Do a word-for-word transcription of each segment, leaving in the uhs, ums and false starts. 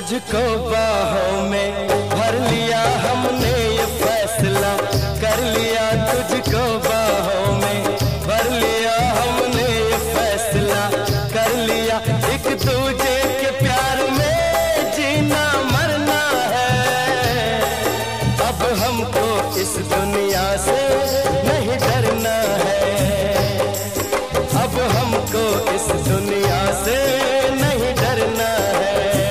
तुझको बाहों में भर लिया हमने, ये फैसला कर लिया। तुझको बाहों में भर लिया हमने, ये फैसला कर लिया। एक दूजे के प्यार में जीना मरना है, अब हमको इस दुनिया से नहीं डरना है, अब हमको इस दुनिया से नहीं डरना है।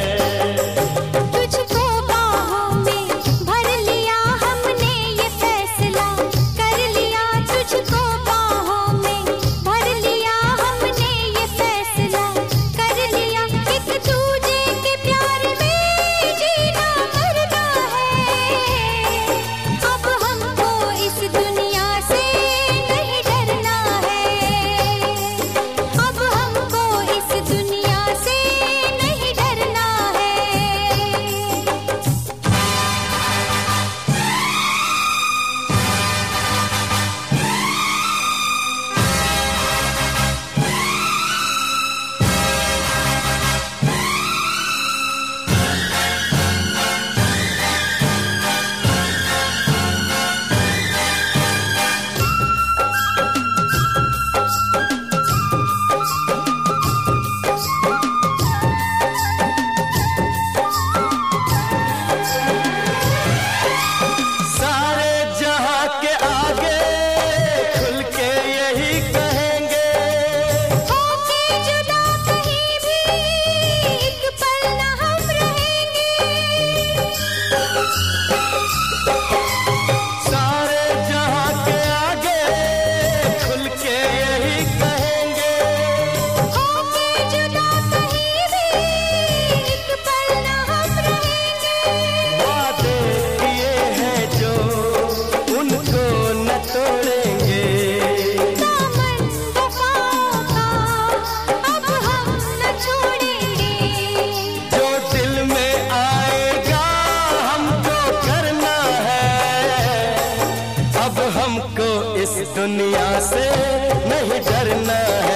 इस दुनिया से नहीं डरना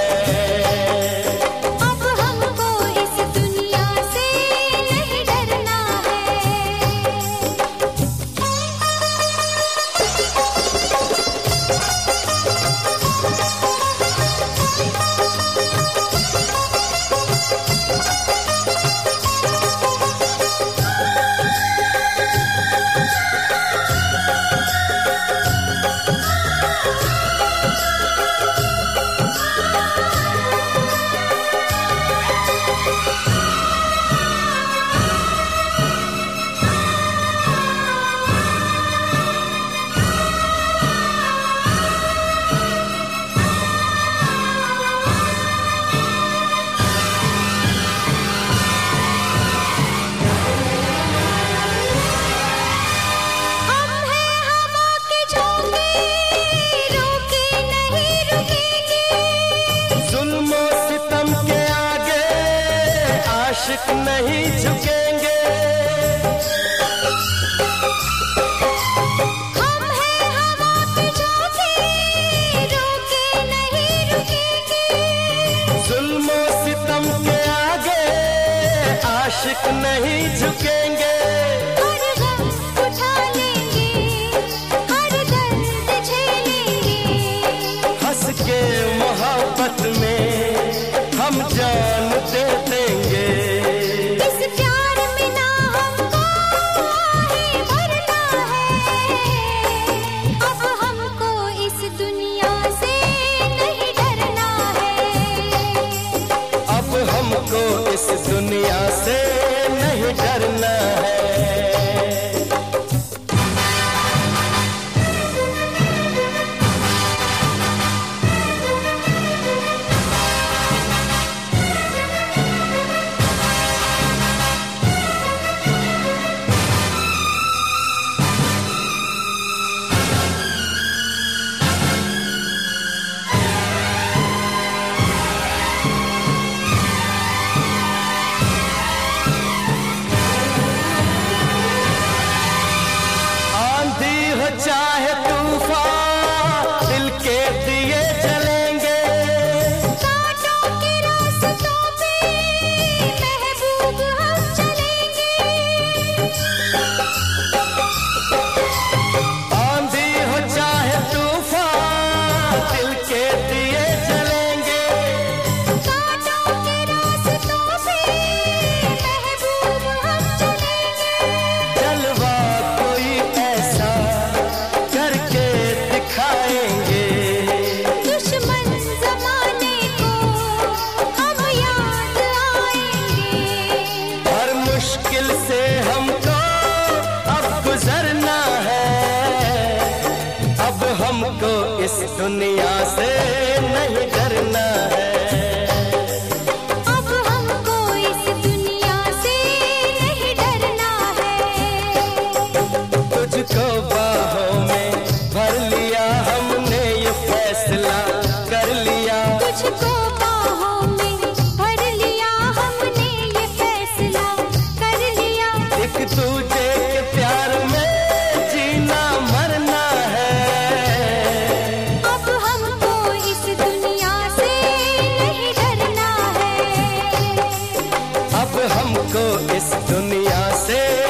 है, अब हमको इस दुनिया से नहीं डरना आशिक नहीं झुकेंगे। हम हैं हवा के झोंके, रोके नहीं रुकेंगे। जुल्म सितम के आगे आशिक नहीं झुकेंगे। हर गम उठा लेंगे, हर दर्द झेलेंगे। हंस के मोहब्बत में हम जान दे देंगे। हमको इस दुनिया से नहीं डरना है। दुनिया से नहीं डरना है। अब हमको इस दुनिया से नहीं डरना है। तुझको बाहों में भर लिया हमने ये फैसला कर लिया। तुझको बाहों में भर लिया हमने ये फैसला कर लिया। एक दूजे के प्यार में जीना मरना है। अब हमको इस दुनिया से नहीं डरना है। अब हमको इस दुनिया से